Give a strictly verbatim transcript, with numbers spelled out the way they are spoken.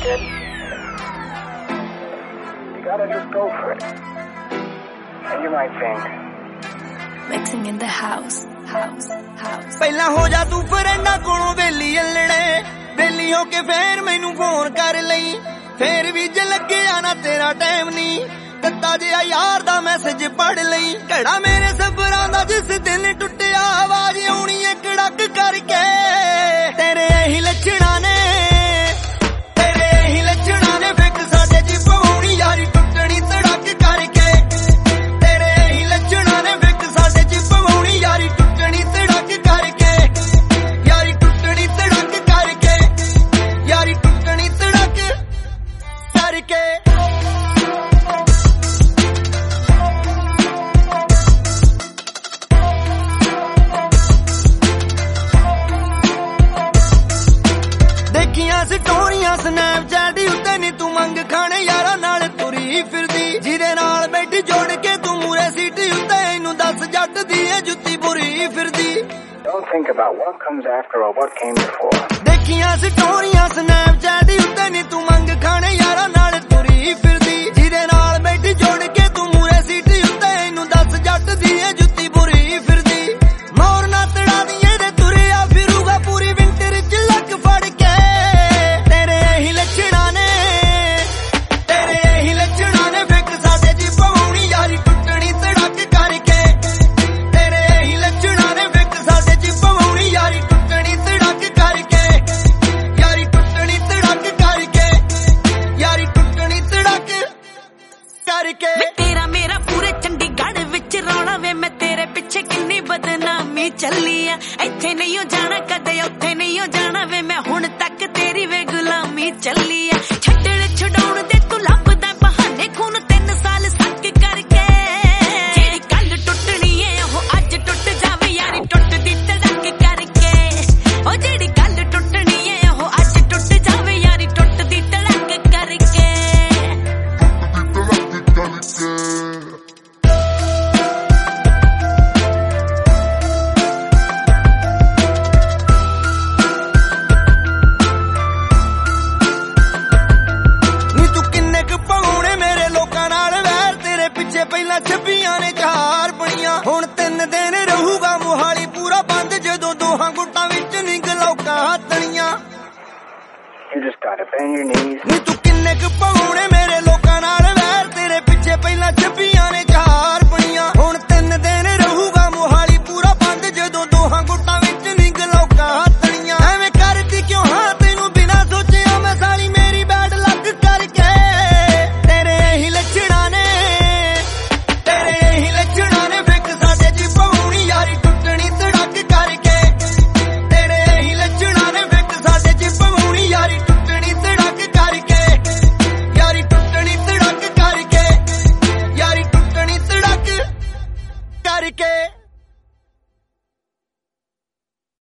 it, you gotta just go for it. And you might think, mixing in the house, house, house. ਪਹਿਲਾਂ ਹੋ ਜਾ ਤੂੰ ਫਰੈਂਡਾਂ ਕੋਲੋਂ ਵੇਲੀ ਅਲੜੇ, ਵੇਲੀ ਹੋ ਕੇ ਫੇਰ ਮੈਨੂੰ ਫੋਨ ਕਰ ਲਈ, ਫੇਰ ਵੀ ਜੇ ਲੱਗਿਆ ਨਾ ਤੇਰਾ ਟਾਈਮ ਨਹੀਂ, ਦਿੱਤਾ ਜਿਹਾ ਯਾਰ ਦਾ ਮੈਸੇਜ ਪੜ੍ਹ ਲਈ, ਘੜਾ ਮੇਰੇ ਸਬਰਾਂ ਦਾ ਜਿਸ ਦਿਨ ਟੁੱਟਿਆ, ਆਵਾਜ਼ ਆਉਣੀ ਏ ਕੜਕ ਕਰਕੇ, ਤੇਰੇ ਇਹੀ ਲੱਛਣਾਂ ਨੇ, ਤੇਰੇ ਇਹੀ ਲੱਛਣਾਂ ਨੇ ਫਿੱਕ ਸਾਡੇ ਜੀ ਪਵਾਉਣੀ ਯਾਰੀ ਟੁੱਟਣੀ ਧੜਕ ਕਰਕੇ, ਤੇਰੇ ਇਹੀ ਲੱਛਣਾਂ ਨੇ ਫਿੱਕ ਸਾਡੇ ਜੀ ਪਵਾਉਣੀ ਯਾਰੀ ਟੁੱਟਣੀ ਧੜਕ ਕਰਕੇ, ਯਾਰੀ ਟੁੱਟਣੀ ਧੜਕ ਕਰਕੇ, ਯਾਰੀ ਟੁੱਟਣੀ ਧੜਕ ਕਰਕੇ। ਸਟੋਰੀਆਂ ਸਨੈਪਚੈਟ ਉੱਤੇ ਨੀ ਤੂੰ ਮੰਗ ਖਾਣੇ ਯਾਰਾਂ ਨਾਲ ਤੁਰੀ ਫਿਰਦੀ, ਜਿਹਦੇ ਨਾਲ ਬੈਠੀ ਜੋੜ ਕੇ ਤੂੰ ਮੂਰੇ ਸੀਟ ਉੱਤੇ, ਇਹਨੂੰ ਦੱਸ ਜੱਟ ਦੀ ਏ ਜੁੱਤੀ ਬੁਰੀ ਫਿਰਦੀ। don't think about what comes after or what came before. ਦੇਖੀਆਂ ਸਟੋਰੀਆਂ ਸਨੈਪਚੈਟ ਉੱਤੇ ਨੀ ਤੂੰ ਮੰਗ ਖਾਣੇ ਯਾਰਾਂ ਨਾਲ ਤੁਰੀ ਫਿਰਦੀ, ਜਿਹਦੇ ਨਾਲ ਬੈਠੀ ਜੋੜ ਕੇ ਤੂੰ ਮੂਰੇ ਸੀਟ ਉੱਤੇ, ਇਹਨੂੰ ਦੱਸ ਜੱਟ ਦੀ ਏ ਜੁੱਤੀ ਬੁਰੀ ਫਿਰਦੀ। ਮੋਰ ਨਾ ਤੜਾ ਦੀਏ ਦੇ ਤੁਰਿਆ ਫਿਰੂਗਾ ਪੂਰੀ ਵਿੰਟਰ ਚ ਲੱਕ ਫੜ ਕੇ, तेरा मेरा पूरे चंडीगढ़ विच रौला वे, मैं तेरे पिछे किन्नी बदनामी चली है, इत्थे नहीं हो जाना कदे उत्थे नहीं हो जाना वे, मैं हुण तक तेरी वे गुलामी चली है, छड्डण छडाउण दे तू लभदा बहाने खून तीन साल सक करके, जेड़ी गल टुटनी है ओह अज टुट जावे यारी टुटदी धड़क करके, ओ जेड़ी गल टुटनी है ओह अज टुट जावे यारी टुटदी धड़क करके। ਪਹਿਲਾਂ ਛੱਬੀਆਂ ਨੇ ਚਾਰ ਬਣੀਆਂ, ਹੁਣ ਤਿੰਨ ਦਿਨ ਰਹੂਗਾ ਮੁਹਾਲੀ ਪੂਰਾ ਬੰਦ, ਜਦੋਂ ਦੋਹਾਂ ਗੁੱਟਾਂ ਵਿੱਚ ਨਿਗਲੌਕਾਂ ਹੱਥਣੀਆਂ। you just gotta bend your knees. ਨੀ ਤੂੰ ਕਿੰਨੇ ਕੁ ਪਾਉਣੇ ਮੇਰੇ ਲੋਕਾਂ ਨਾਲ ਵੈਰ, ਤੇਰੇ ਪਿੱਛੇ ਪਹਿਲਾਂ ਛੱਬੀਆਂ ਨੇ